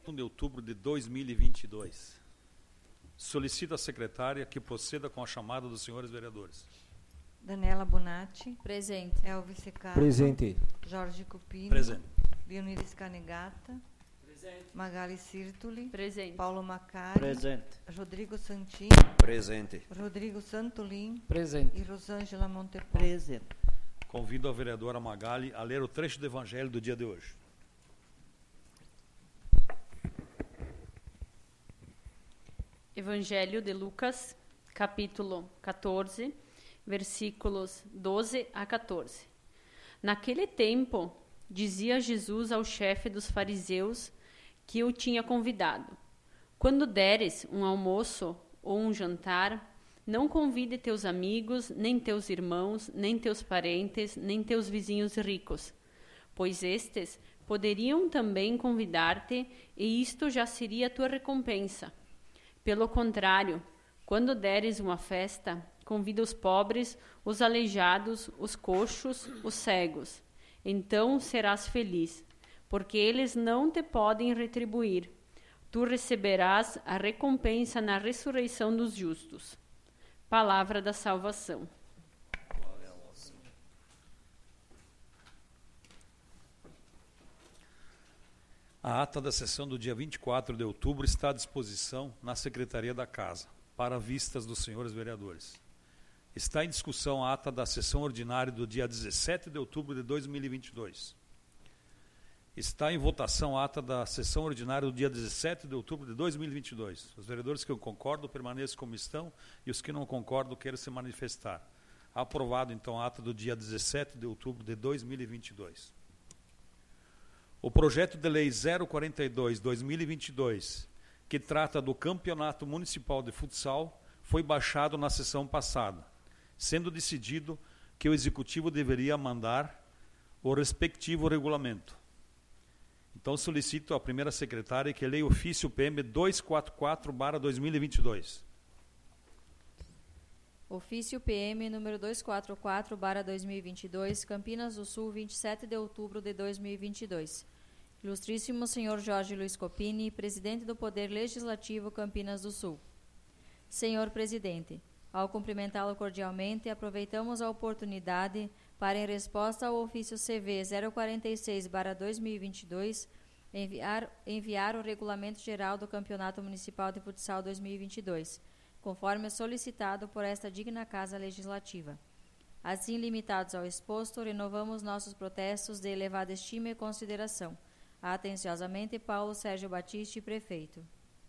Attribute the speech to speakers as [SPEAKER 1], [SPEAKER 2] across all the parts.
[SPEAKER 1] 1 de outubro de 2022. Solicito à secretária que proceda com a chamada dos senhores vereadores.
[SPEAKER 2] Daniela Bonatti.
[SPEAKER 3] Presente.
[SPEAKER 2] Elvis Secato.
[SPEAKER 4] Presente.
[SPEAKER 2] Jorge Cupini.
[SPEAKER 1] Presente.
[SPEAKER 2] Leoniris Canegata. Presente. Magali Sirtuli.
[SPEAKER 3] Presente.
[SPEAKER 2] Paulo Macari.
[SPEAKER 5] Presente.
[SPEAKER 2] Rodrigo Santin.
[SPEAKER 5] Presente.
[SPEAKER 2] Rodrigo Santolin.
[SPEAKER 4] Presente.
[SPEAKER 2] E Rosângela Montepó.
[SPEAKER 5] Presente.
[SPEAKER 1] Convido a vereadora Magali a ler o trecho do evangelho do dia de hoje.
[SPEAKER 3] Evangelho de Lucas, capítulo 14, versículos 12 a 14. Naquele tempo, dizia Jesus ao chefe dos fariseus que o tinha convidado: quando deres um almoço ou um jantar, não convide teus amigos, nem teus irmãos, nem teus parentes, nem teus vizinhos ricos, pois estes poderiam também convidar-te, e isto já seria tua recompensa. Pelo contrário, quando deres uma festa, convida os pobres, os aleijados, os coxos, os cegos. Então serás feliz, porque eles não te podem retribuir. Tu receberás a recompensa na ressurreição dos justos. Palavra da salvação.
[SPEAKER 1] A ata da sessão do dia 24 de outubro está à disposição na Secretaria da Casa, para vistas dos senhores vereadores. Está em discussão a ata da sessão ordinária do dia 17 de outubro de 2022. Está em votação a ata da sessão ordinária do dia 17 de outubro de 2022. Os vereadores que concordam permaneçam como estão e os que não concordam queiram se manifestar. Aprovado, então, a ata do dia 17 de outubro de 2022. O projeto de lei 042/2022, que trata do Campeonato Municipal de Futsal, foi baixado na sessão passada, sendo decidido que o Executivo deveria mandar o respectivo regulamento. Então, solicito à primeira secretária que leia o ofício PM 244/2022.
[SPEAKER 6] Ofício PM número 244/2022, Campinas do Sul, 27 de outubro de 2022. Ilustríssimo senhor Jorge Luiz Copini, presidente do Poder Legislativo Campinas do Sul. Senhor presidente, ao cumprimentá-lo cordialmente, aproveitamos a oportunidade para, em resposta ao ofício CV 046/2022, enviar o Regulamento Geral do Campeonato Municipal de Futsal 2022, conforme solicitado por esta digna Casa Legislativa. Assim, limitados ao exposto, renovamos nossos protestos de elevada estima e consideração. Atenciosamente, Paulo Sérgio Batiste, prefeito.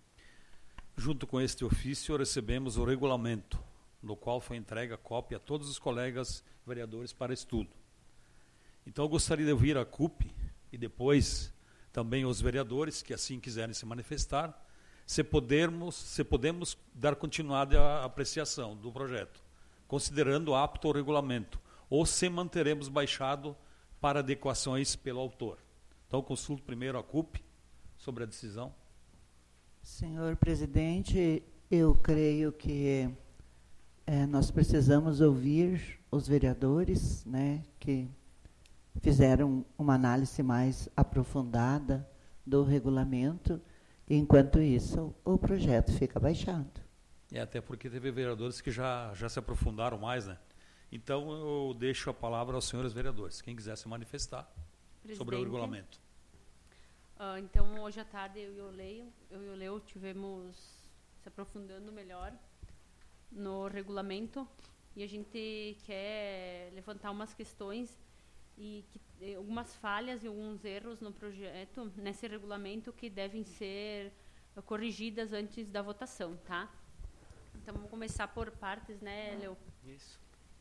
[SPEAKER 1] Junto com este ofício, recebemos o regulamento, no qual foi entregue a cópia a todos os colegas vereadores para estudo. Então, eu gostaria de ouvir a CUP e depois também os vereadores que assim quiserem se manifestar, se podemos dar continuidade à apreciação do projeto, considerando apto o regulamento, ou se manteremos baixado para adequações pelo autor. Então, consulto primeiro a CUP sobre a decisão.
[SPEAKER 7] Senhor presidente, eu creio que nós precisamos ouvir os vereadores, né, que fizeram uma análise mais aprofundada do regulamento. Enquanto isso, o projeto fica baixado.
[SPEAKER 1] Até porque teve vereadores que já se aprofundaram mais, né? Então, eu deixo a palavra aos senhores vereadores, quem quiser se manifestar sobre o regulamento.
[SPEAKER 3] Então, hoje à tarde, eu e o Leo tivemos se aprofundando melhor no regulamento e a gente quer levantar umas questões e algumas falhas e alguns erros no projeto, nesse regulamento, que devem ser corrigidas antes da votação, tá? Então, vamos começar por partes, né, Leo?
[SPEAKER 1] Isso.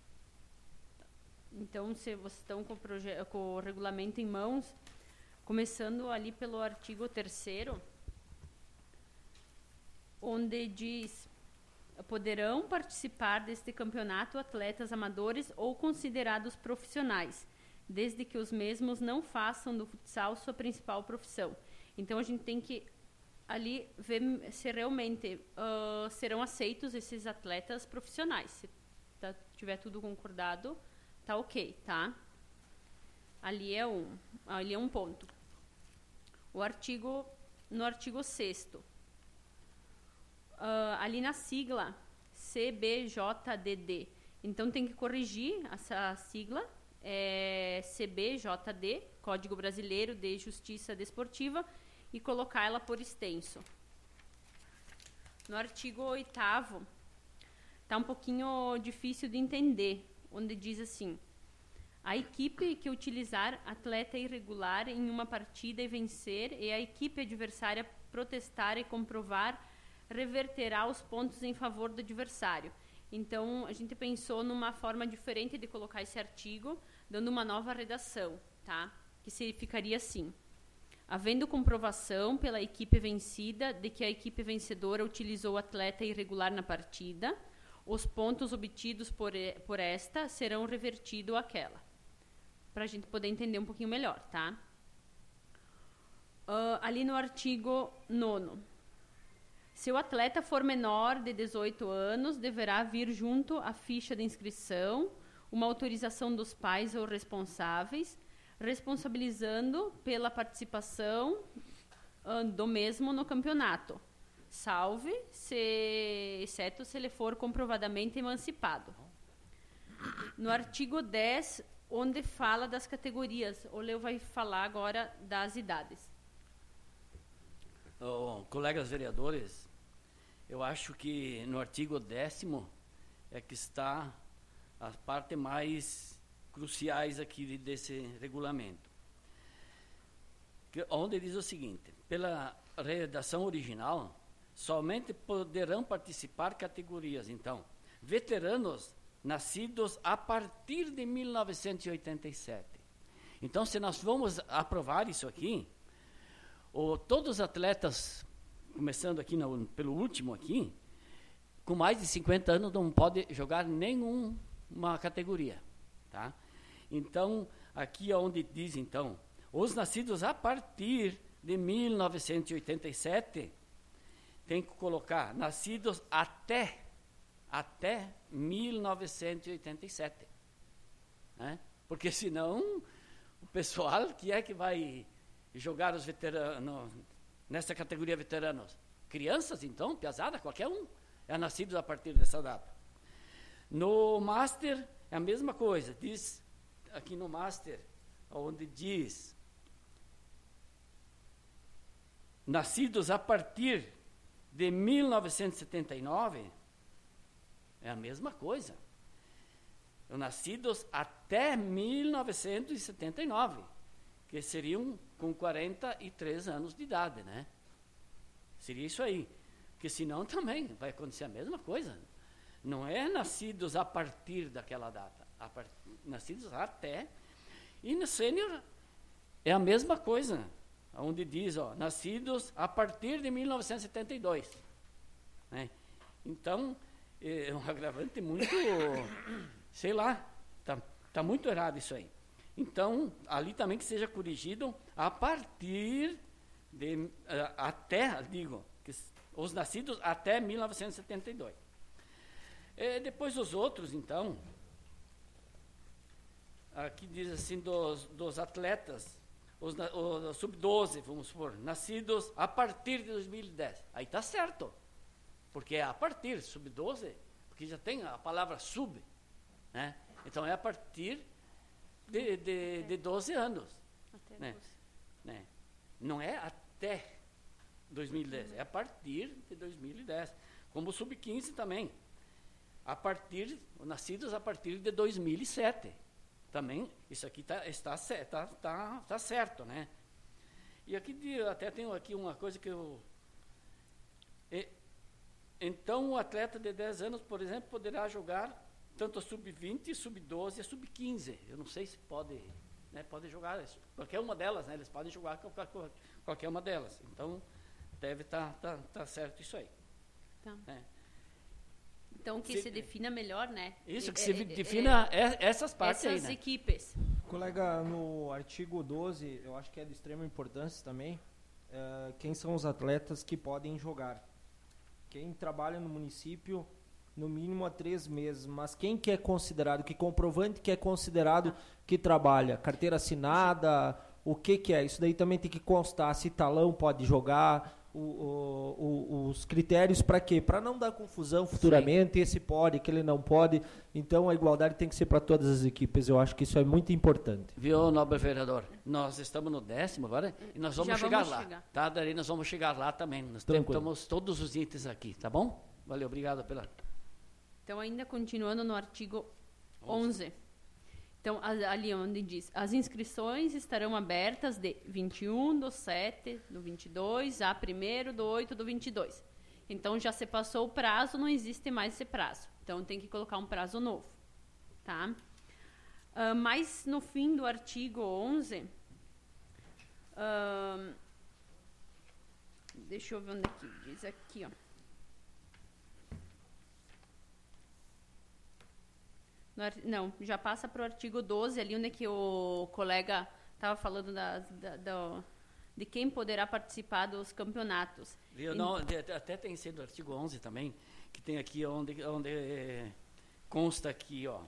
[SPEAKER 3] Então, se vocês estão com o regulamento em mãos, começando ali pelo artigo 3º, onde diz: poderão participar deste campeonato atletas amadores ou considerados profissionais, desde que os mesmos não façam do futsal sua principal profissão. Então, a gente tem que ali ver se realmente serão aceitos esses atletas profissionais. Se tiver tudo concordado, tá ok, tá? Ali é um ponto. O artigo no artigo 6º, ali na sigla CBJDD. Então, tem que corrigir essa sigla, CBJD, Código Brasileiro de Justiça Desportiva, e colocar ela por extenso. No artigo 8º, está um pouquinho difícil de entender, onde diz assim: a equipe que utilizar atleta irregular em uma partida e vencer, e a equipe adversária protestar e comprovar, reverterá os pontos em favor do adversário. Então, a gente pensou numa forma diferente de colocar esse artigo, dando uma nova redação, tá? Que ficaria assim: havendo comprovação pela equipe vencida de que a equipe vencedora utilizou o atleta irregular na partida, os pontos obtidos por esta serão revertidos àquela. Para a gente poder entender um pouquinho melhor, tá? Ali no artigo 9º. Se o atleta for menor de 18 anos, deverá vir junto à ficha de inscrição uma autorização dos pais ou responsáveis, responsabilizando pela participação do mesmo no campeonato, salve, exceto se ele for comprovadamente emancipado. No artigo 10, onde fala das categorias, o Leo vai falar agora das idades.
[SPEAKER 4] Colegas vereadores, eu acho que no artigo 10º é que está a parte mais cruciais aqui desse regulamento, onde diz o seguinte: pela redação original, somente poderão participar categorias, então, veteranos nascidos a partir de 1987. Então, se nós vamos aprovar isso aqui, todos os atletas, começando aqui pelo último aqui, com mais de 50 anos não pode jogar nenhuma categoria, tá? Então, aqui é onde diz, então, os nascidos a partir de 1987, tem que colocar nascidos até 1987, né? Porque senão o pessoal que é que vai jogar os veteranos nessa categoria veteranos? Crianças, então, piazada, qualquer um é nascido a partir dessa data. No Master é a mesma coisa, diz aqui no Master, onde diz nascidos a partir de 1979, é a mesma coisa. Nascidos até 1979, que seriam com 43 anos de idade, né? Seria isso aí. Porque senão também vai acontecer a mesma coisa. Não é nascidos a partir daquela data, nascidos até. E no sênior é a mesma coisa, onde diz, nascidos a partir de 1972. Né? Então, é um agravante muito, sei lá, tá muito errado isso aí. Então, ali também que seja corrigido a partir de, os nascidos até 1972. Depois os outros, então, aqui diz assim, dos atletas, os sub-12, vamos supor, nascidos a partir de 2010. Aí está certo, porque é a partir, sub-12, porque já tem a palavra sub, né? Então é a partir de 12 anos. Até 12. Né? Não é até 2010, é a partir de 2010. Como o sub-15 também. Nascidos a partir de 2007. Também, isso aqui está certo, né? E aqui até tenho aqui uma coisa que então, o atleta de 10 anos, por exemplo, poderá jogar tanto a sub-20, sub-12 e a sub-15. Eu não sei se pode jogar qualquer uma delas, né? Eles podem jogar qualquer uma delas. Então, deve estar certo isso aí. Tá.
[SPEAKER 3] Então, que se defina melhor, né?
[SPEAKER 4] Isso, que se defina essas partes aí, né?
[SPEAKER 3] Essas equipes.
[SPEAKER 5] Colega, no artigo 12, eu acho que é de extrema importância também, quem são os atletas que podem jogar. Quem trabalha no município, no mínimo há 3 meses, mas quem que é considerado, que comprovante que é considerado que trabalha? Carteira assinada o que é. Isso daí também tem que constar se talão pode jogar, os critérios para quê? Para não dar confusão futuramente, esse pode, aquele não pode. Então a igualdade tem que ser para todas as equipes. Eu acho que isso é muito importante.
[SPEAKER 4] Viu, nobre vereador? Nós estamos no 10º agora e nós vamos chegar lá. Tá? Daí nós vamos chegar lá também. Nós temos todos os itens aqui, tá bom? Valeu, obrigado pela...
[SPEAKER 3] Então, ainda continuando no artigo 11. Então, ali onde diz, as inscrições estarão abertas de 21/7/22 a 1/8/22. Então, já se passou o prazo, não existe mais esse prazo. Então, tem que colocar um prazo novo. Tá? Mas, no fim do artigo 11, deixa eu ver onde é que diz aqui, ó. Não, já passa para o artigo 12, ali onde que o colega estava falando de quem poderá participar dos campeonatos.
[SPEAKER 4] Não, até tem sido o artigo 11 também, que tem aqui onde consta aqui, ó.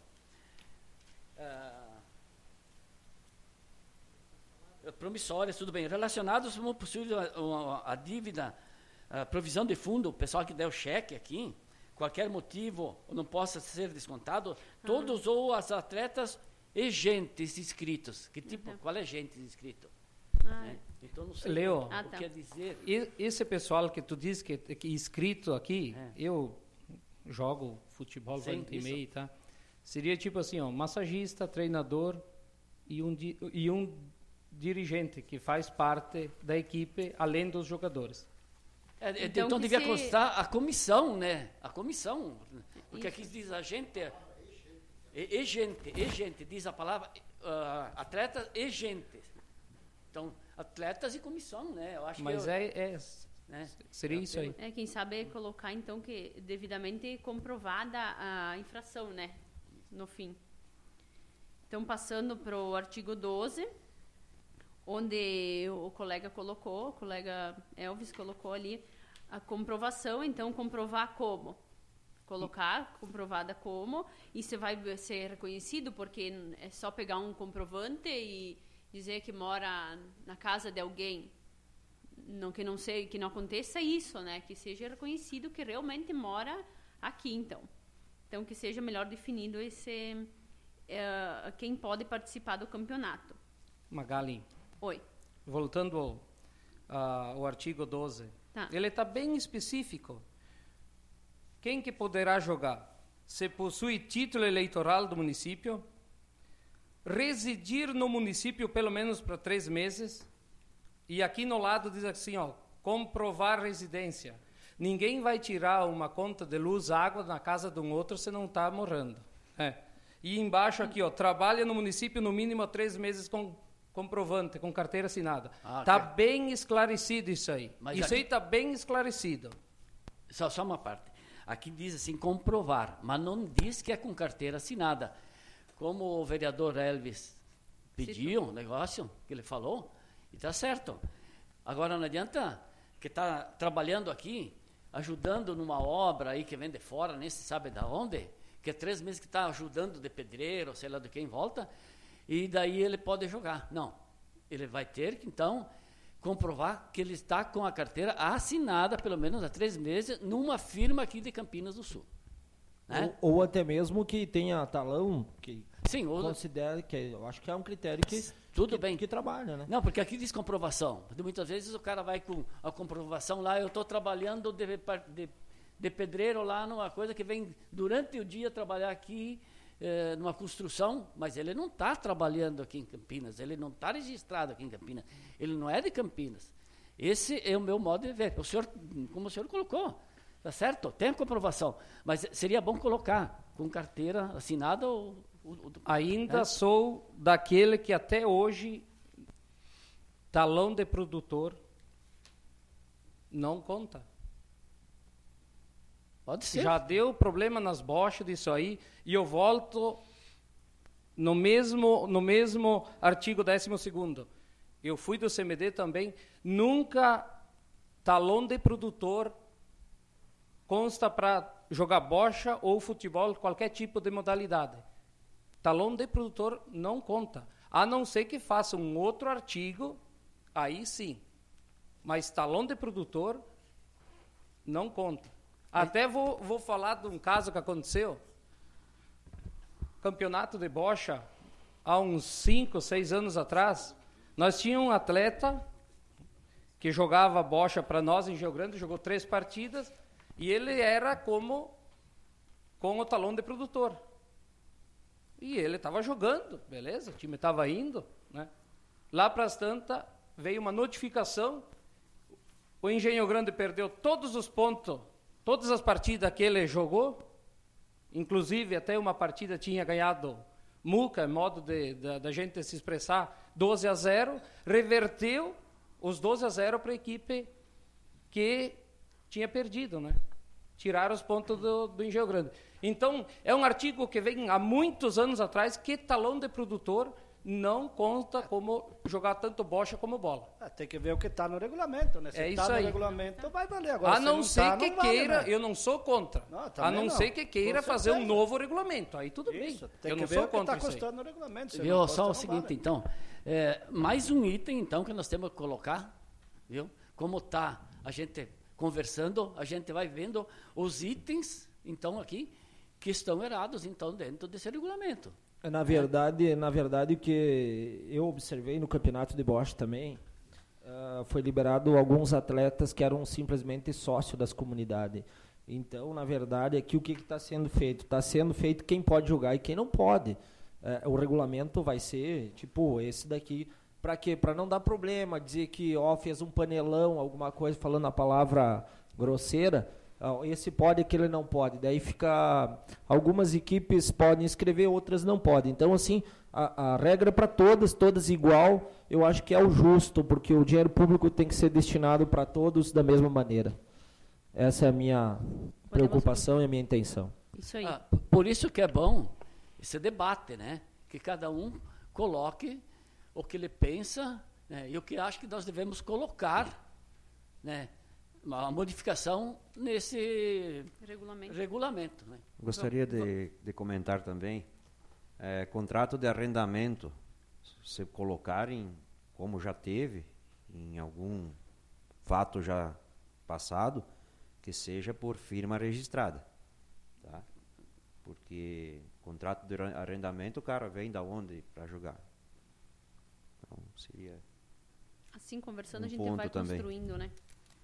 [SPEAKER 4] Promissórias, tudo bem. Relacionados como possível a dívida, a provisão de fundo, o pessoal que der o cheque aqui, qualquer motivo não possa ser descontado, todos ou as atletas e gentes inscritos. Que tipo, qual é gente inscrito? Então não sei
[SPEAKER 8] Leo,
[SPEAKER 4] o que quer dizer.
[SPEAKER 8] Esse pessoal que tu diz que é inscrito aqui, eu jogo futebol, volta e meia, tá? Seria tipo assim, ó, massagista, treinador e um dirigente que faz parte da equipe, além dos jogadores.
[SPEAKER 4] Então devia constar a comissão, né? A comissão. Porque aqui diz a gente. Gente, diz a palavra atletas e gente. Então, atletas e comissão, né? Eu acho
[SPEAKER 8] Mas
[SPEAKER 4] né?
[SPEAKER 8] Seria isso aí.
[SPEAKER 3] Quem sabe colocar, então, que devidamente comprovada a infração, né? No fim. Então, passando para o artigo 12, onde o colega Elvis colocou ali a comprovação. Então, comprovar como? Colocar comprovada como, e você vai ser reconhecido, porque é só pegar um comprovante e dizer que mora na casa de alguém. Que não aconteça isso, né? Que seja reconhecido que realmente mora aqui, então. Então, que seja melhor definido quem pode participar do campeonato.
[SPEAKER 8] Magali.
[SPEAKER 3] Oi.
[SPEAKER 8] Voltando ao artigo 12.
[SPEAKER 3] Tá.
[SPEAKER 8] Ele está bem específico. Quem que poderá jogar? Se possui título eleitoral do município, residir no município pelo menos para 3 meses, e aqui no lado diz assim, ó, comprovar residência. Ninguém vai tirar uma conta de luz, água na casa de um outro se não está morando. E embaixo aqui, ó, trabalha no município no mínimo há 3 meses com comprovante, com carteira assinada. Está bem esclarecido isso aí. Mas isso aí está bem esclarecido.
[SPEAKER 4] Só uma parte. Aqui diz assim, comprovar, mas não diz que é com carteira assinada. Como o vereador Elvis pediu um negócio, que ele falou, e está certo. Agora não adianta que está trabalhando aqui, ajudando numa obra aí que vem de fora, nem se sabe de onde, que é 3 meses que está ajudando de pedreiro, sei lá de quem volta, e daí ele pode jogar. Não, ele vai ter que, então, comprovar que ele está com a carteira assinada, pelo menos há 3 meses, numa firma aqui de Campinas do Sul. Né?
[SPEAKER 5] Ou até mesmo que tenha talão, que
[SPEAKER 4] sim,
[SPEAKER 5] considere, que eu acho que é um critério que trabalha, né?
[SPEAKER 4] Não, porque aqui diz comprovação. Muitas vezes o cara vai com a comprovação lá, eu estou trabalhando de pedreiro lá numa coisa que vem durante o dia trabalhar aqui, numa construção, mas ele não está trabalhando aqui em Campinas, ele não está registrado aqui em Campinas, ele não é de Campinas. Esse é o meu modo de ver. O senhor, como o senhor colocou, tá certo? Tem a comprovação, mas seria bom colocar com carteira assinada ou
[SPEAKER 8] ainda sou daquele que até hoje talão de produtor não conta.
[SPEAKER 4] Pode ser.
[SPEAKER 8] Já deu problema nas bochas disso aí, e eu volto no mesmo artigo 12º. Eu fui do CMD também, nunca talão de produtor consta para jogar bocha ou futebol, qualquer tipo de modalidade. Talão de produtor não conta. A não ser que faça um outro artigo, aí sim. Mas talão de produtor não conta. Até vou falar de um caso que aconteceu. Campeonato de bocha, há uns 5, 6 anos atrás, nós tínhamos um atleta que jogava bocha para nós em Rio Grande, jogou 3 partidas, e ele era com o talão de produtor. E ele estava jogando, beleza, o time estava indo, né? Lá para as tantas, veio uma notificação, o Engenho Grande perdeu todos os pontos, todas as partidas que ele jogou, inclusive até uma partida tinha ganhado Muca, modo da gente se expressar, 12-0, reverteu os 12-0 para a equipe que tinha perdido, né? Tiraram os pontos do Engenho Grande. Então, é um artigo que vem há muitos anos atrás que talão de produtor não conta como jogar tanto bocha como bola.
[SPEAKER 9] Tem que ver o que está no regulamento, né? Se está no regulamento, vai valer. Agora,
[SPEAKER 8] a não ser que queira,
[SPEAKER 9] vale, né?
[SPEAKER 8] Eu não sou contra.
[SPEAKER 9] Não,
[SPEAKER 8] a não ser que queira fazer um novo regulamento. Aí tudo bem.
[SPEAKER 9] Tem
[SPEAKER 8] eu
[SPEAKER 9] que
[SPEAKER 8] não
[SPEAKER 9] ver
[SPEAKER 8] sou
[SPEAKER 9] o que
[SPEAKER 8] contra
[SPEAKER 9] está
[SPEAKER 8] isso
[SPEAKER 9] custando no regulamento.
[SPEAKER 4] Viu? Só o seguinte, então. Mais um item, então, que nós temos que colocar. Viu? Como está a gente conversando, a gente vai vendo os itens, então, aqui, que estão errados, então, dentro desse regulamento.
[SPEAKER 5] Na verdade, o que eu observei no campeonato de bocha também, foi liberado alguns atletas que eram simplesmente sócios das comunidades. Então, na verdade, aqui o que está sendo feito? Está sendo feito quem pode jogar e quem não pode. O regulamento vai ser, tipo, esse daqui. Para quê? Para não dar problema, dizer que fez um panelão, alguma coisa, falando a palavra grosseira. Esse pode, aquele não pode. Daí fica... Algumas equipes podem escrever, outras não podem. Então, assim, a regra para todas igual, eu acho que é o justo, porque o dinheiro público tem que ser destinado para todos da mesma maneira. Essa é a minha preocupação e a minha intenção.
[SPEAKER 3] Isso aí.
[SPEAKER 4] Por isso que é bom esse debate, né? Que cada um coloque o que ele pensa, né? E o que acha que nós devemos colocar, né? Uma modificação nesse regulamento, né?
[SPEAKER 10] Gostaria de comentar também, contrato de arrendamento, se colocarem, como já teve, em algum fato já passado, que seja por firma registrada, tá? Porque contrato de arrendamento, o cara vem da onde para jogar? Então, seria...
[SPEAKER 3] Assim, conversando, a gente
[SPEAKER 10] ponto
[SPEAKER 3] vai
[SPEAKER 10] também.
[SPEAKER 3] construindo, né?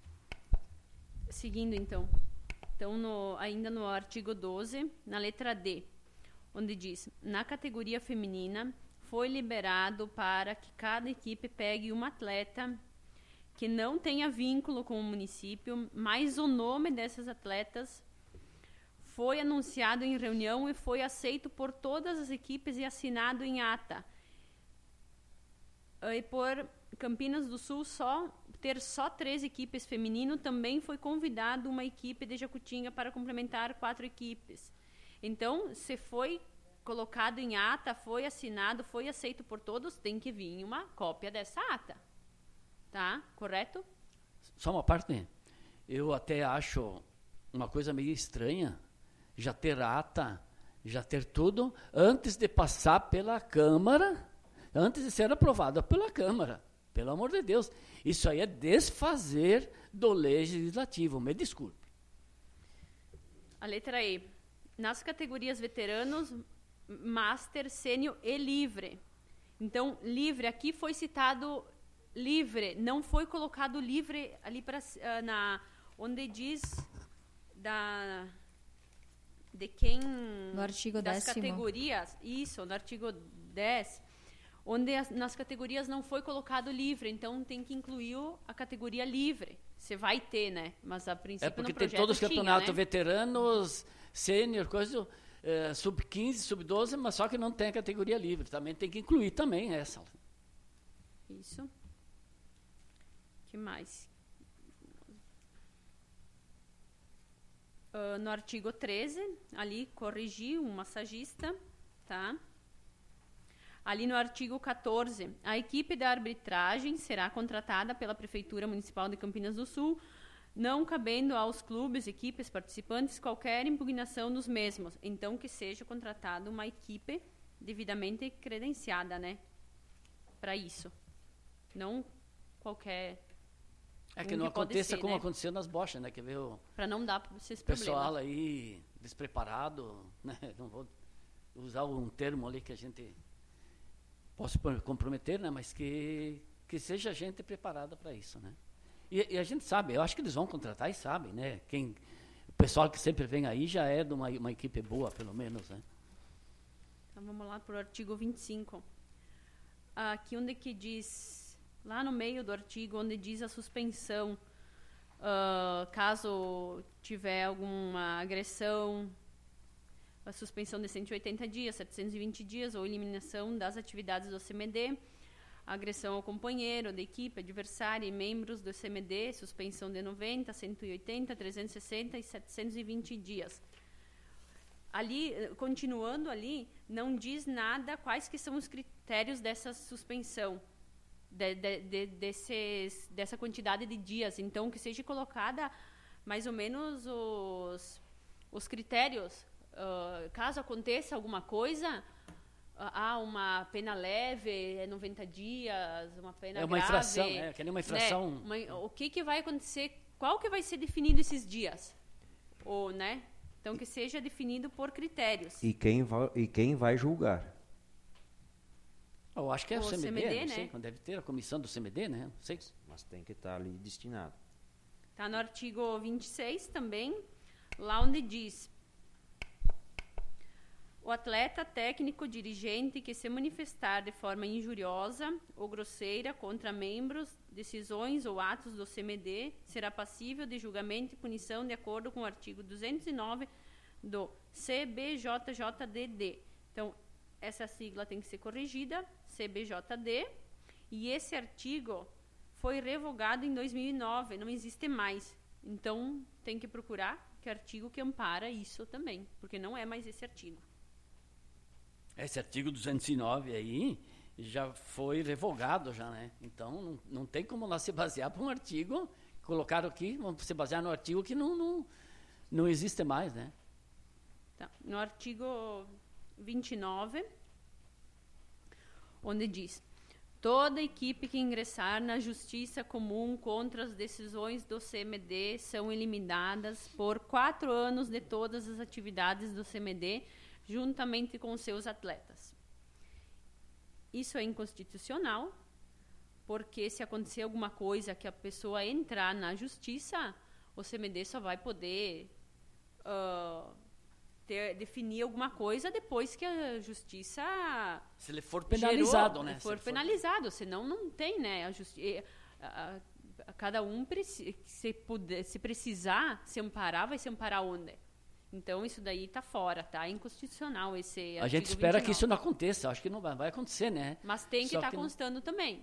[SPEAKER 3] Seguindo, então. Então, ainda no artigo 12, na letra D, onde diz, na categoria feminina, foi liberado para que cada equipe pegue uma atleta que não tenha vínculo com o município, mas o nome dessas atletas foi anunciado em reunião e foi aceito por todas as equipes e assinado em ata. E por Campinas do Sul ter só 3 equipes feminino, também foi convidado uma equipe de Jacutinga para complementar 4 equipes. Então, se foi colocado em ata, foi assinado, foi aceito por todos, tem que vir uma cópia dessa ata. Tá? Correto?
[SPEAKER 4] Só uma parte, eu até acho uma coisa meio estranha, já ter ata, já ter tudo, antes de passar pela Câmara, antes de ser aprovada pela Câmara. Pelo amor de Deus. Isso aí é desfazer do legislativo. Me desculpe.
[SPEAKER 3] A letra E. Nas categorias veteranos, master, sênior e livre. Então, livre, aqui foi citado livre, não foi colocado livre ali para onde diz de quem...
[SPEAKER 6] No artigo
[SPEAKER 3] das
[SPEAKER 6] 10º.
[SPEAKER 3] categorias. Isso, no artigo 10, onde nas categorias não foi colocado livre, então tem que incluir a categoria livre. Você vai ter, né? Mas a princípio
[SPEAKER 4] porque
[SPEAKER 3] no projeto
[SPEAKER 4] tem todos os campeonatos,
[SPEAKER 3] né?
[SPEAKER 4] veteranos, sênior, coisa, sub-15, sub-12, mas só que não tem a categoria livre. Também tem que incluir também essa.
[SPEAKER 3] Isso. Que mais? No artigo 13, ali corrigi um massagista, tá? Ali no artigo 14, a equipe da arbitragem será contratada pela Prefeitura Municipal de Campinas do Sul, não cabendo aos clubes, equipes, participantes, qualquer impugnação dos mesmos. Então, que seja contratada uma equipe devidamente credenciada, né? para isso. Não qualquer...
[SPEAKER 4] É que não aconteça como aconteceu nas bochas, né? Que veio
[SPEAKER 3] para não dar esses
[SPEAKER 4] pessoal
[SPEAKER 3] problemas.
[SPEAKER 4] aí despreparado, né? Não vou usar um termo ali que a gente possa comprometer, né? Mas que seja gente preparada para isso, né? E a gente sabe, eu acho que eles vão contratar e sabem, né? O pessoal que sempre vem aí já é de uma equipe boa, pelo menos, né?
[SPEAKER 3] Então vamos lá para o artigo 25. Aqui onde que diz... Lá no meio do artigo, onde diz a suspensão, caso tiver alguma agressão, a suspensão de 180 dias, 720 dias, ou eliminação das atividades do CMD, agressão ao companheiro, da equipe, adversário e membros do CMD, suspensão de 90, 180, 360 e 720 dias. Ali, continuando ali, não diz nada quais que são os critérios dessa suspensão. Dessa quantidade de dias, então que seja colocada mais ou menos os critérios, caso aconteça alguma coisa, uma pena leve, 90 dias, uma pena grave.
[SPEAKER 4] É uma infração, que nem uma infração.
[SPEAKER 3] Né? O que vai acontecer, qual que vai ser definido esses dias? Né? Então que seja definido por critérios.
[SPEAKER 10] E quem vai julgar?
[SPEAKER 4] Eu acho que é o CMD, não sei,
[SPEAKER 3] né?
[SPEAKER 4] Deve ter a comissão do CMD, né? Não sei.
[SPEAKER 10] Mas tem que estar ali destinado.
[SPEAKER 3] Está no artigo 26 também, lá onde diz: o atleta, técnico, dirigente que se manifestar de forma injuriosa ou grosseira contra membros, decisões ou atos do CMD será passível de julgamento e punição de acordo com o artigo 209 do CBJJDD. Então, essa sigla tem que ser corrigida, CBJD, e esse artigo foi revogado em 2009, não existe mais. Então, tem que procurar que artigo que ampara isso também, porque não é mais esse artigo.
[SPEAKER 4] Esse artigo 209 aí já foi revogado já, né? Então, não tem como lá se basear para um artigo, colocaram aqui, vamos se basear no artigo que não existe mais, né?
[SPEAKER 3] Tá. No artigo 29, onde diz: toda equipe que ingressar na justiça comum contra as decisões do CMD são eliminadas por 4 anos de todas as atividades do CMD, juntamente com seus atletas. Isso é inconstitucional, porque se acontecer alguma coisa que a pessoa entrar na justiça, o CMD só vai poder definir alguma coisa depois que a justiça...
[SPEAKER 4] Se ele for penalizado,
[SPEAKER 3] gerou,
[SPEAKER 4] né?
[SPEAKER 3] For penalizado, senão não tem, né? Cada um, se precisar se amparar, vai se amparar onde? Então, isso daí está fora, tá? É inconstitucional esse
[SPEAKER 4] A gente espera 29. Que isso não aconteça, acho que não vai acontecer, né?
[SPEAKER 3] Mas tem que estar constando também.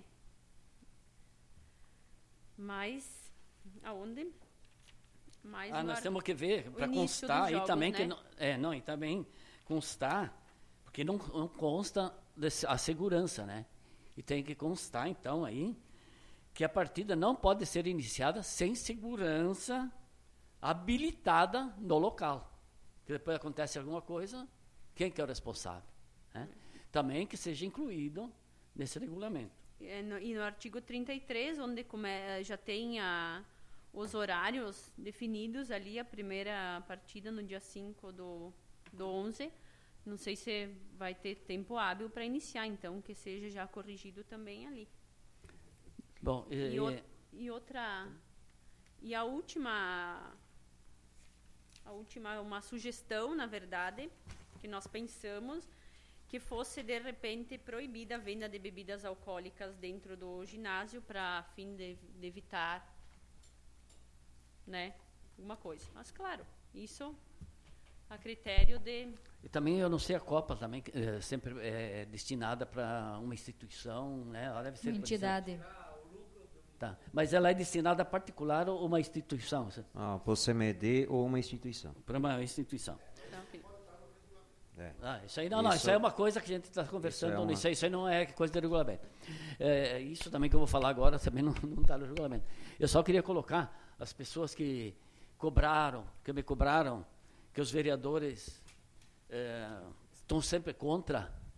[SPEAKER 3] Mas, aonde...
[SPEAKER 4] nós temos que ver para constar aí também, né? E também constar, porque não consta a segurança, né? E tem que constar então aí que a partida não pode ser iniciada sem segurança habilitada no local. Que depois acontece alguma coisa, quem que é o responsável? Né? Também que seja incluído nesse regulamento.
[SPEAKER 3] E no artigo 33, onde já tem os horários definidos ali, a primeira partida no dia 5 do 11, não sei se vai ter tempo hábil para iniciar, então que seja já corrigido também ali.
[SPEAKER 4] Bom,
[SPEAKER 3] e a última, uma sugestão, na verdade, que nós pensamos, que fosse de repente proibida a venda de bebidas alcoólicas dentro do ginásio para fim de evitar, né, alguma coisa. Mas claro, isso a critério de...
[SPEAKER 4] E também eu não sei, a Copa também sempre é destinada para uma instituição, né? Ela deve ser
[SPEAKER 6] uma entidade.
[SPEAKER 4] Tá. Mas ela é destinada a particular ou uma instituição?
[SPEAKER 10] Para o CMD ou uma instituição.
[SPEAKER 4] Para uma instituição.
[SPEAKER 10] É.
[SPEAKER 4] Isso aí isso aí é uma coisa que a gente está conversando, isso aí não é coisa de regulamento. Isso também que eu vou falar agora também não está no regulamento. Eu só queria colocar as pessoas que me cobraram, que os vereadores estão sempre contra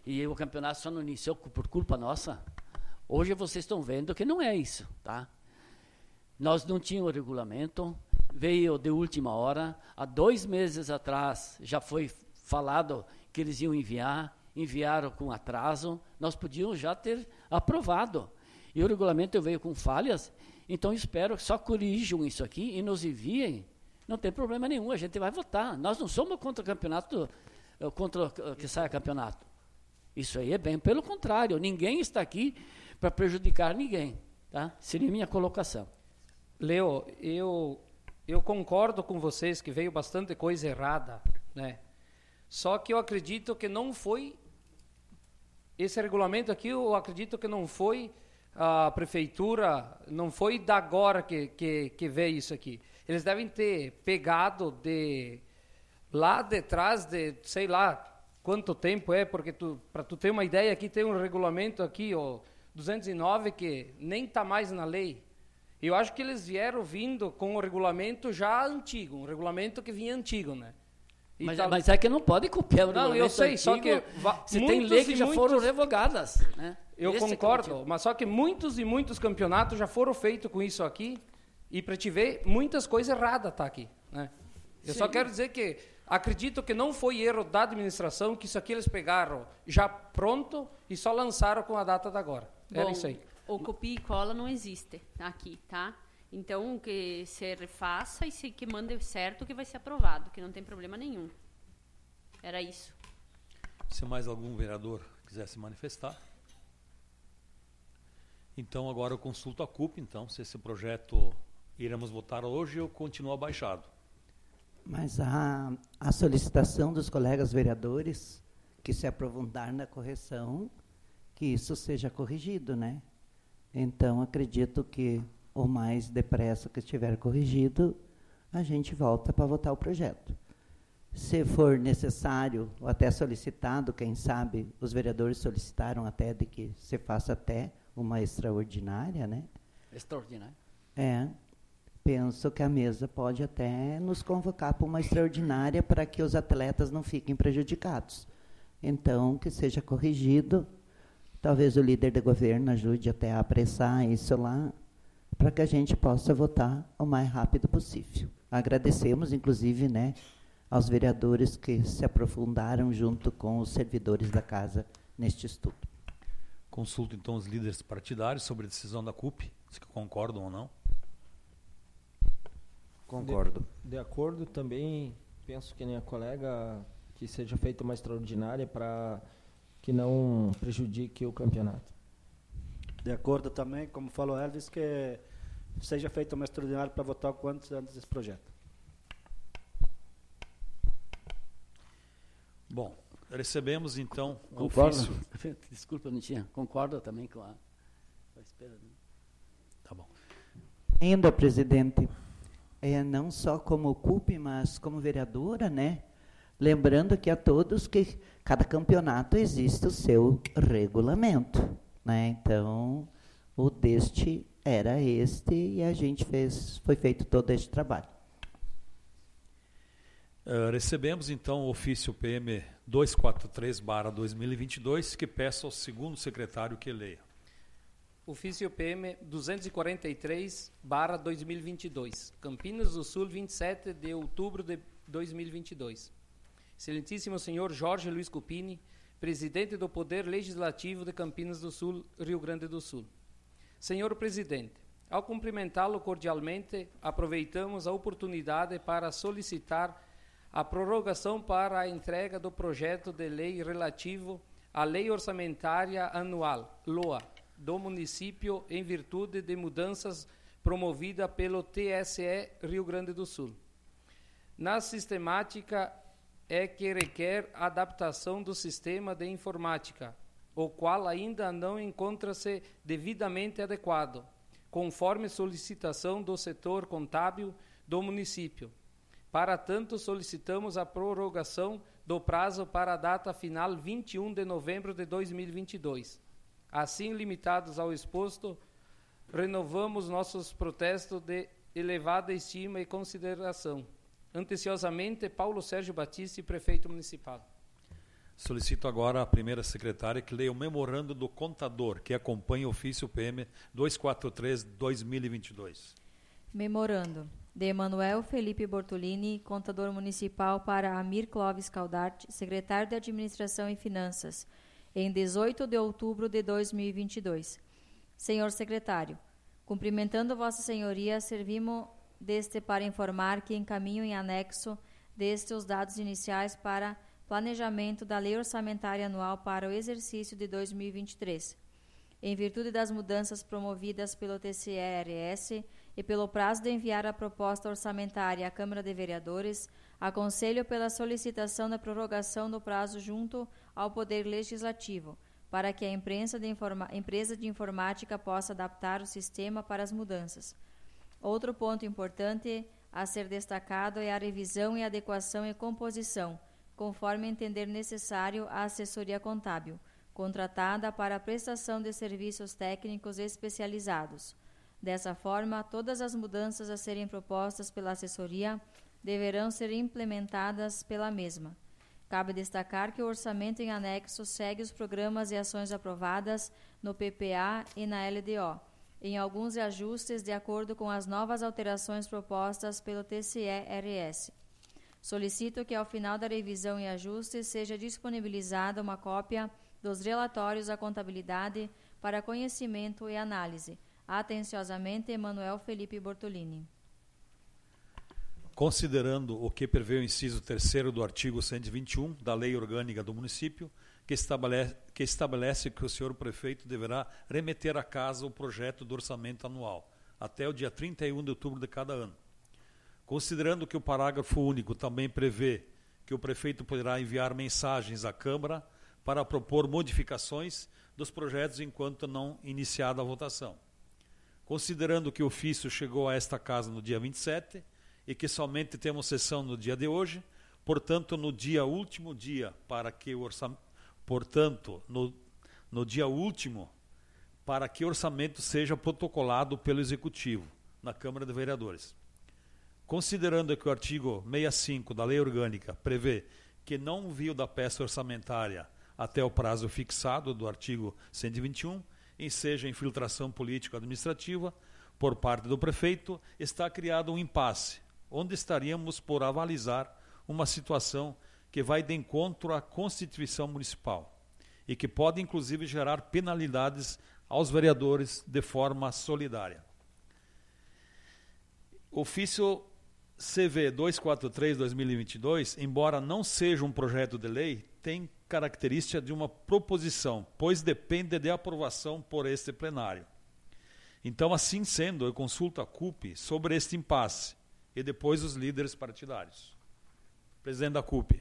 [SPEAKER 4] e o campeonato só não iniciou por culpa nossa. Hoje vocês estão vendo que não é isso, tá? Nós não tínhamos regulamento, veio de última hora. Há 2 meses atrás já foi falado que eles iam enviaram com atraso. Nós podíamos já ter aprovado. E o regulamento veio com falhas, então espero que só corrijam isso aqui e nos enviem. Não tem problema nenhum, a gente vai votar. Nós não somos contra o campeonato, contra que saia campeonato. Isso aí é bem pelo contrário, ninguém está aqui para prejudicar ninguém. Tá? Seria minha colocação.
[SPEAKER 8] Leo, eu concordo com vocês que veio bastante coisa errada, né? Só que eu acredito que não foi, esse regulamento aqui, eu acredito que não foi a prefeitura, não foi da agora que veio isso aqui. Eles devem ter pegado lá de trás de, sei lá, quanto tempo é, porque para tu ter uma ideia, aqui tem um regulamento aqui, o 209, que nem está mais na lei. Eu acho que eles vieram vindo com o regulamento já antigo, um regulamento que vinha antigo, né?
[SPEAKER 4] Mas é que não pode copiar o regulamento.
[SPEAKER 8] Não, eu sei,
[SPEAKER 4] antigo,
[SPEAKER 8] só que
[SPEAKER 4] se tem lei que já foram revogadas, né?
[SPEAKER 8] Eu concordo, mas só que muitos campeonatos já foram feitos com isso aqui, e para te ver, muitas coisas erradas tá aqui, né? Eu só quero dizer que acredito que não foi erro da administração, que isso aqui eles pegaram já pronto e só lançaram com a data da agora. Era isso aí.
[SPEAKER 3] O copia e cola não existe aqui, tá? Então, que se refaça e que mande certo que vai ser aprovado, que não tem problema nenhum. Era isso.
[SPEAKER 1] Se mais algum vereador quiser se manifestar. Então, agora eu consulto a CUP, então, se esse projeto iremos votar hoje ou continua abaixado.
[SPEAKER 7] Mas a solicitação dos colegas vereadores que se aprofundar na correção, que isso seja corrigido, né? Então, acredito que o mais depressa que estiver corrigido, a gente volta para votar o projeto. Se for necessário, ou até solicitado, quem sabe, os vereadores solicitaram até de que se faça até uma extraordinária, né?
[SPEAKER 4] Extraordinária.
[SPEAKER 7] Penso que a mesa pode até nos convocar para uma extraordinária para que os atletas não fiquem prejudicados. Então, que seja corrigido. Talvez o líder de governo ajude até a apressar isso lá, para que a gente possa votar o mais rápido possível. Agradecemos, inclusive, né, aos vereadores que se aprofundaram junto com os servidores da casa neste estudo.
[SPEAKER 1] Consulto, então, os líderes partidários sobre a decisão da CUP, se concordam ou não.
[SPEAKER 10] Concordo.
[SPEAKER 5] De acordo, também penso que nem a colega, que seja feita uma extraordinária para que não prejudique o campeonato.
[SPEAKER 9] De acordo também, como falou Elvis, que seja feita uma extraordinária para votar o quanto antes desse projeto.
[SPEAKER 1] Bom, recebemos então um
[SPEAKER 4] Concordo.
[SPEAKER 1] ofício.
[SPEAKER 4] Desculpa, não tinha. Concordo também com a espera.
[SPEAKER 1] Tá bom.
[SPEAKER 7] Ainda, presidente, não só como CUP, mas como vereadora, né? Lembrando que a todos que cada campeonato existe o seu regulamento, né? Então, o deste era este e a gente foi feito todo este trabalho.
[SPEAKER 1] Recebemos então o ofício PM 243/2022, que peço ao segundo secretário que leia.
[SPEAKER 8] Ofício PM 243/2022, Campinas do Sul, 27 de outubro de 2022. Excelentíssimo senhor Jorge Luiz Cupini, presidente do Poder Legislativo de Campinas do Sul, Rio Grande do Sul. Senhor presidente, ao cumprimentá-lo cordialmente, aproveitamos a oportunidade para solicitar a prorrogação para a entrega do projeto de lei relativo à Lei Orçamentária Anual, LOA, do município em virtude de mudanças promovida pelo TSE Rio Grande do Sul. Na sistemática é que requer adaptação do sistema de informática, o qual ainda não encontra-se devidamente adequado, conforme solicitação do setor contábil do município. Para tanto, solicitamos a prorrogação do prazo para a data final 21 de novembro de 2022. Assim, limitados ao exposto, renovamos nossos protestos de elevada estima e consideração. Anteciosamente, Paulo Sérgio Batista, prefeito municipal.
[SPEAKER 1] Solicito agora a primeira secretária que leia o memorando do contador, que acompanha o ofício PM 243/2022.
[SPEAKER 6] Memorando de Emanuel Felipe Bortolini, contador municipal, para Amir Clóvis Caldarte, secretário de Administração e Finanças, em 18 de outubro de 2022. Senhor secretário, cumprimentando Vossa Senhoria, servimos deste para informar que encaminho em anexo deste os dados iniciais para planejamento da Lei Orçamentária Anual para o exercício de 2023. Em virtude das mudanças promovidas pelo TCE-RS e pelo prazo de enviar a proposta orçamentária à Câmara de Vereadores, aconselho pela solicitação da prorrogação do prazo junto ao Poder Legislativo, para que a empresa de informática possa adaptar o sistema para as mudanças. Outro ponto importante a ser destacado é a revisão e adequação e composição, conforme entender necessário, a assessoria contábil, contratada para a prestação de serviços técnicos especializados. Dessa forma, todas as mudanças a serem propostas pela assessoria deverão ser implementadas pela mesma. Cabe destacar que o orçamento em anexo segue os programas e ações aprovadas no PPA e na LDO, em alguns ajustes de acordo com as novas alterações propostas pelo TCE-RS. Solicito que, ao final da revisão e ajustes, seja disponibilizada uma cópia dos relatórios da contabilidade para conhecimento e análise. Atenciosamente, Emanuel Felipe Bortolini.
[SPEAKER 1] Considerando o que prevê o inciso 3º do artigo 121 da Lei Orgânica do Município, que estabelece que o senhor prefeito deverá remeter à casa o projeto do orçamento anual, até o dia 31 de outubro de cada ano. Considerando que o parágrafo único também prevê que o prefeito poderá enviar mensagens à Câmara para propor modificações dos projetos enquanto não iniciada a votação. Considerando que o ofício chegou a esta casa no dia 27 e que somente temos sessão no dia de hoje, portanto, no dia último dia para que o orçamento seja protocolado pelo Executivo na Câmara de Vereadores. Considerando que o artigo 65 da Lei Orgânica prevê que não envio da peça orçamentária até o prazo fixado do artigo 121, enseja infiltração político-administrativa por parte do prefeito, está criado um impasse, onde estaríamos por avalizar uma situação que vai de encontro à Constituição Municipal e que pode inclusive gerar penalidades aos vereadores de forma solidária. Ofício CV 243/2022, embora não seja um projeto de lei, tem característica de uma proposição, pois depende de aprovação por este plenário. Então, assim sendo, eu consulto a CUP sobre este impasse e depois os líderes partidários. Presidente da CUP.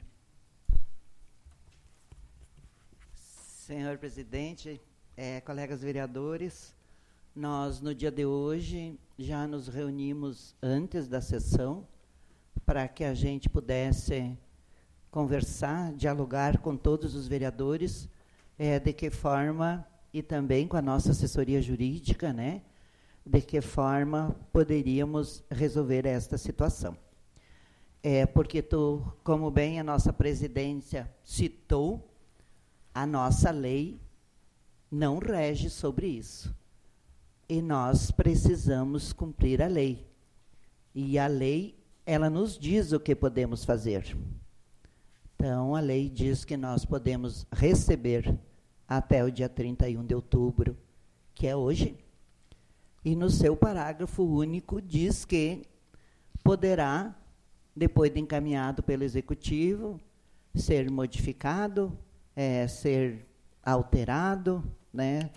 [SPEAKER 7] Senhor presidente, colegas vereadores, nós no dia de hoje já nos reunimos antes da sessão para que a gente pudesse conversar, dialogar com todos os vereadores de que forma, e também com a nossa assessoria jurídica, né, de que forma poderíamos resolver esta situação. Porque como bem a nossa presidência citou, a nossa lei não rege sobre isso. E nós precisamos cumprir a lei. E a lei, ela nos diz o que podemos fazer. Então, a lei diz que nós podemos receber até o dia 31 de outubro, que é hoje. E no seu parágrafo único diz que poderá, depois de encaminhado pelo Executivo, ser modificado, ser alterado, né?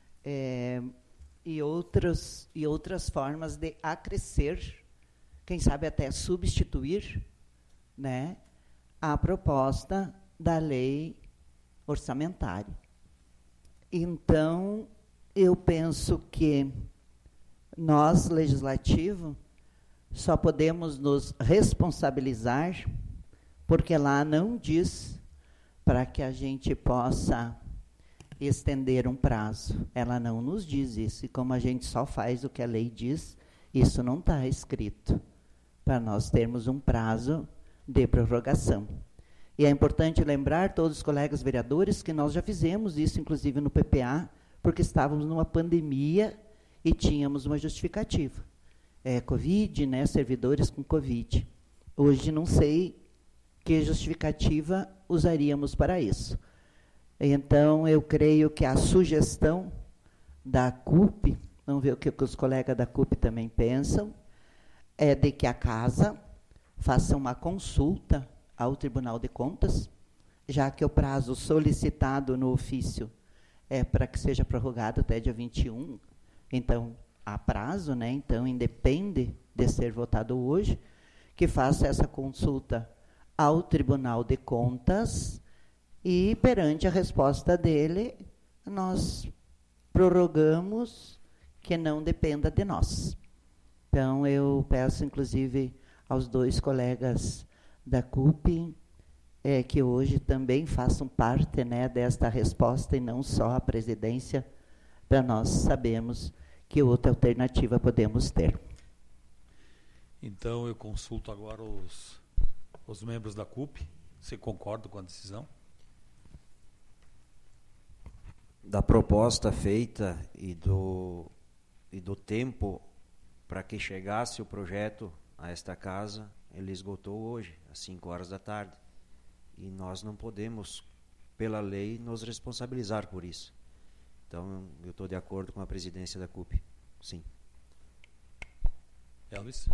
[SPEAKER 7] E outras formas de acrescer, quem sabe até substituir, né, a proposta da lei orçamentária. Então, eu penso que nós, legislativo, só podemos nos responsabilizar, porque lá não diz para que a gente possa estender um prazo. Ela não nos diz isso, e como a gente só faz o que a lei diz, isso não está escrito, para nós termos um prazo de prorrogação. E é importante lembrar, todos os colegas vereadores, que nós já fizemos isso, inclusive no PPA, porque estávamos numa pandemia e tínhamos uma justificativa. Covid, né, servidores com Covid. Hoje não sei que justificativa usaríamos para isso. Então, eu creio que a sugestão da CUP, vamos ver o que os colegas da CUP também pensam, é de que a casa faça uma consulta ao Tribunal de Contas, já que o prazo solicitado no ofício é para que seja prorrogado até dia 21, então há prazo, né? Então independe de ser votado hoje, que faça essa consulta ao Tribunal de Contas e, perante a resposta dele, nós prorrogamos que não dependa de nós. Então, eu peço, inclusive, aos 2 colegas da CUP que hoje também façam parte, né, desta resposta e não só a presidência, para nós sabermos que outra alternativa podemos ter.
[SPEAKER 1] Então, eu consulto agora os membros da CUP, se concordam com a decisão.
[SPEAKER 10] Da proposta feita e do tempo para que chegasse o projeto a esta casa, ele esgotou hoje, às 5 horas da tarde. E nós não podemos, pela lei, nos responsabilizar por isso. Então, eu estou de acordo com a presidência da CUP, sim.
[SPEAKER 1] Elvis?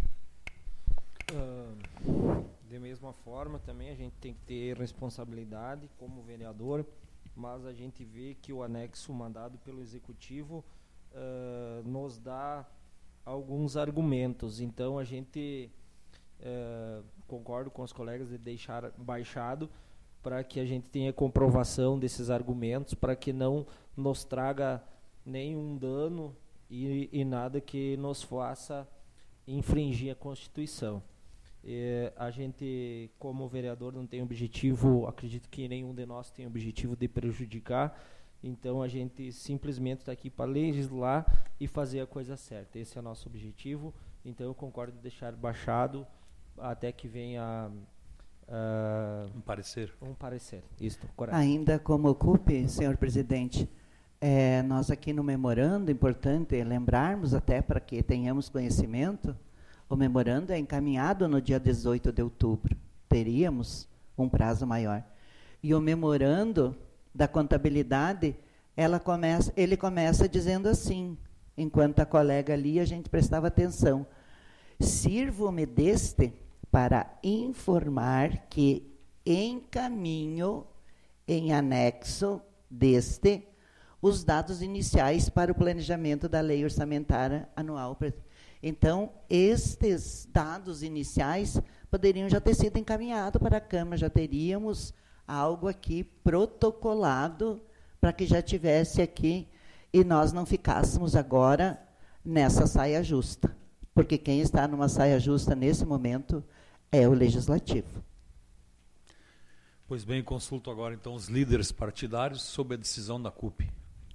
[SPEAKER 5] De mesma forma, também a gente tem que ter responsabilidade como vereador, mas a gente vê que o anexo mandado pelo Executivo nos dá alguns argumentos. Então, a gente concordo com os colegas de deixar baixado para que a gente tenha comprovação desses argumentos, para que não nos traga nenhum dano e nada que nos faça infringir a Constituição. A gente, como vereador, não tem objetivo, acredito que nenhum de nós tem objetivo de prejudicar, então a gente simplesmente está aqui para legislar e fazer a coisa certa. Esse é o nosso objetivo, então eu concordo em deixar baixado até que venha
[SPEAKER 1] um parecer.
[SPEAKER 5] Isso, correto.
[SPEAKER 7] Ainda como CUP, senhor presidente, nós aqui no memorando, importante lembrarmos, até para que tenhamos conhecimento, o memorando é encaminhado no dia 18 de outubro. Teríamos um prazo maior. E o memorando da contabilidade, ele começa dizendo assim, enquanto a colega lia, a gente prestava atenção. Sirvo-me deste para informar que encaminho em anexo deste os dados iniciais para o planejamento da lei orçamentária anual. Então, estes dados iniciais poderiam já ter sido encaminhados para a Câmara, já teríamos algo aqui protocolado para que já tivesse aqui e nós não ficássemos agora nessa saia justa, porque quem está numa saia justa nesse momento é o Legislativo.
[SPEAKER 1] Pois bem, consulto agora então os líderes partidários sobre a decisão da CUP.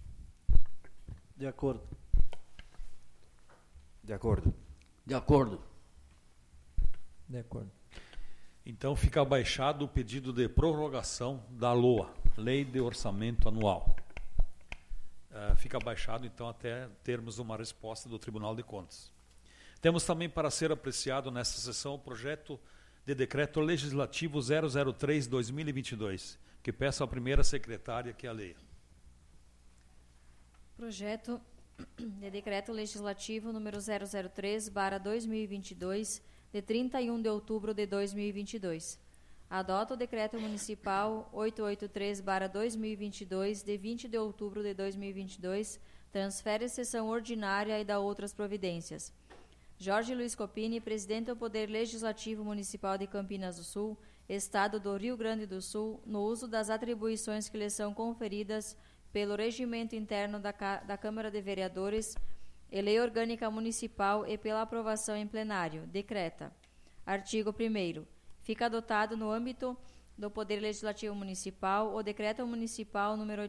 [SPEAKER 9] De acordo.
[SPEAKER 10] De acordo.
[SPEAKER 4] De acordo.
[SPEAKER 5] De acordo.
[SPEAKER 1] Então fica abaixado o pedido de prorrogação da LOA, Lei de Orçamento Anual. Fica abaixado então até termos uma resposta do Tribunal de Contas. Temos também para ser apreciado nesta sessão o projeto de decreto legislativo 003/2022, que peço à primeira secretária que a leia.
[SPEAKER 6] Projeto de decreto legislativo número 003/2022, de 31 de outubro de 2022. Adota o decreto municipal 883/2022, de 20 de outubro de 2022, transfere a sessão ordinária e dá outras providências. Jorge Luiz Copini, presidente do Poder Legislativo Municipal de Campinas do Sul, Estado do Rio Grande do Sul, no uso das atribuições que lhe são conferidas pelo regimento interno da Câmara de Vereadores e Lei Orgânica Municipal e pela aprovação em plenário, decreta. Artigo 1º. Fica adotado no âmbito do Poder Legislativo Municipal o Decreto Municipal número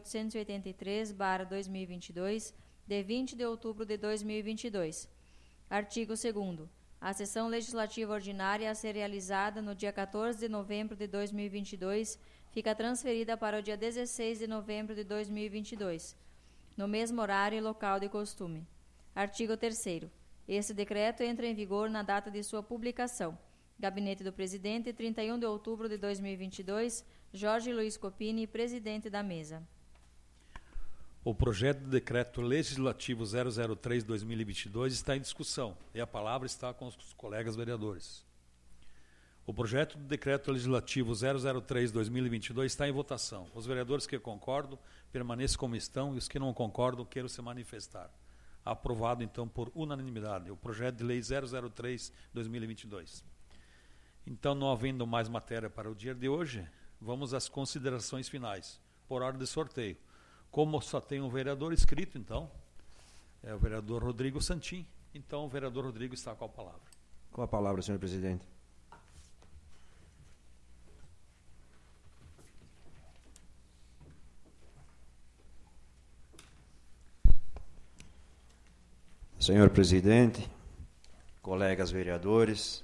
[SPEAKER 6] 883/2022, de 20 de outubro de 2022. Artigo 2º. A sessão legislativa ordinária a ser realizada no dia 14 de novembro de 2022 fica transferida para o dia 16 de novembro de 2022, no mesmo horário e local de costume. Artigo 3º. Este decreto entra em vigor na data de sua publicação. Gabinete do Presidente, 31 de outubro de 2022, Jorge Luiz Copini, Presidente da Mesa.
[SPEAKER 1] O projeto de decreto legislativo 003/2022 está em discussão e a palavra está com os colegas vereadores. O projeto de decreto legislativo 003/2022 está em votação. Os vereadores que concordam permaneçam como estão e os que não concordam queiram se manifestar. Aprovado, então, por unanimidade, o projeto de lei 003/2022. Então, não havendo mais matéria para o dia de hoje, vamos às considerações finais, por ordem de sorteio. Como só tem um vereador inscrito, então, é o vereador Rodrigo Santin. Então, o vereador Rodrigo está com a palavra.
[SPEAKER 10] Com a palavra, senhor presidente. Senhor presidente, colegas vereadores,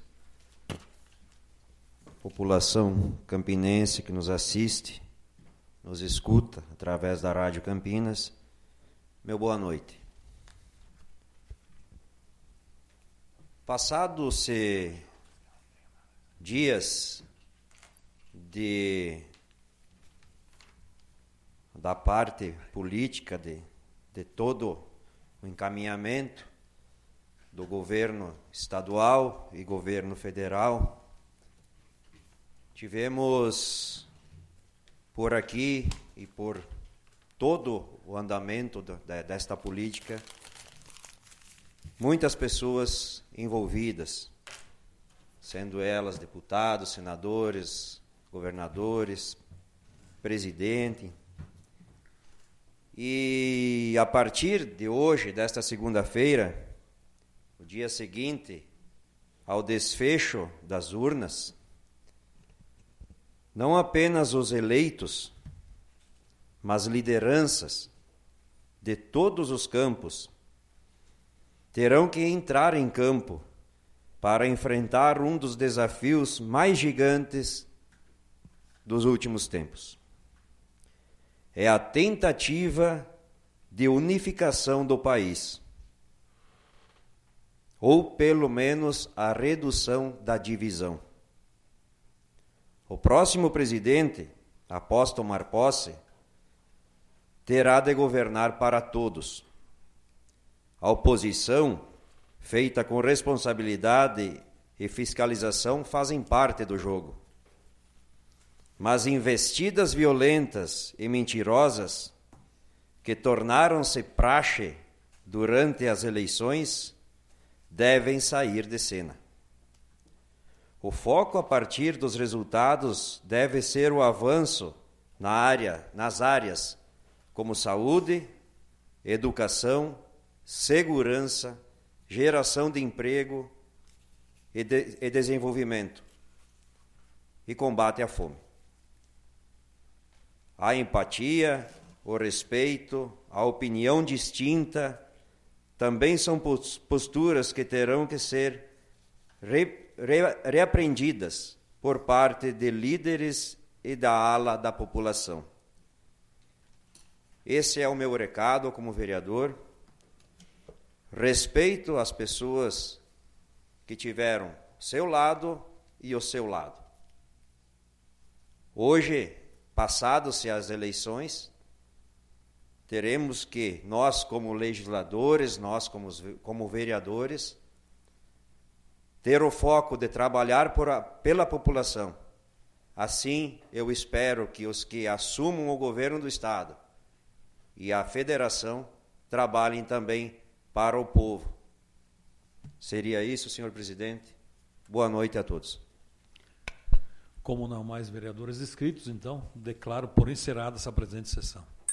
[SPEAKER 10] população campinense que nos assiste, nos escuta através da Rádio Campinas, meu boa noite. Passados-se dias da parte política de todo o encaminhamento do governo estadual e governo federal, tivemos por aqui e por todo o andamento desta política muitas pessoas envolvidas, sendo elas deputados, senadores, governadores, presidente. E a partir de hoje, desta segunda-feira, o dia seguinte ao desfecho das urnas, não apenas os eleitos, mas lideranças de todos os campos terão que entrar em campo para enfrentar um dos desafios mais gigantes dos últimos tempos. É a tentativa de unificação do país, ou pelo menos a redução da divisão. O próximo presidente, após tomar posse, terá de governar para todos. A oposição, feita com responsabilidade e fiscalização, fazem parte do jogo. Mas investidas violentas e mentirosas, que tornaram-se praxe durante as eleições, devem sair de cena. O foco a partir dos resultados deve ser o avanço nas áreas como saúde, educação, segurança, geração de emprego e desenvolvimento e combate à fome. A empatia, o respeito, a opinião distinta também são posturas que terão que ser reaprendidas por parte de líderes e da ala da população. Esse é o meu recado como vereador. Respeito as pessoas que tiveram seu lado e o seu lado. Hoje, passadas-se as eleições, teremos que, nós como legisladores, nós como vereadores, ter o foco de trabalhar pela população. Assim, eu espero que os que assumam o governo do Estado e a federação trabalhem também para o povo. Seria isso, senhor presidente. Boa noite a todos.
[SPEAKER 1] Como não há mais vereadores inscritos, então, declaro por encerrada essa presente sessão.